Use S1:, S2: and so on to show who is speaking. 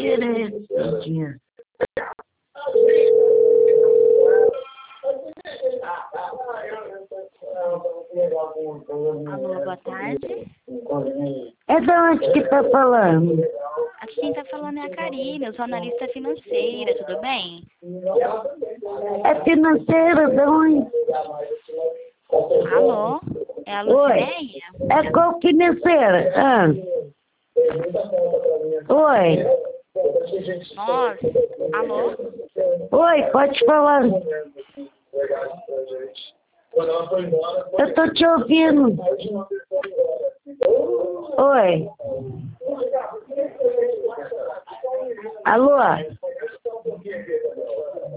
S1: direto.
S2: Alô, boa tarde.
S1: É de onde que tá falando?
S2: Aqui quem tá falando é a Karine, eu sou analista financeira, tudo bem?
S1: É financeiro de onde?
S2: Alô? É a
S1: Oi.
S2: Lucinéia?
S1: É qual financeira? Ah. Oi.
S2: Nossa, alô?
S1: Oi, pode falar. Eu tô te ouvindo. Oi. Alô?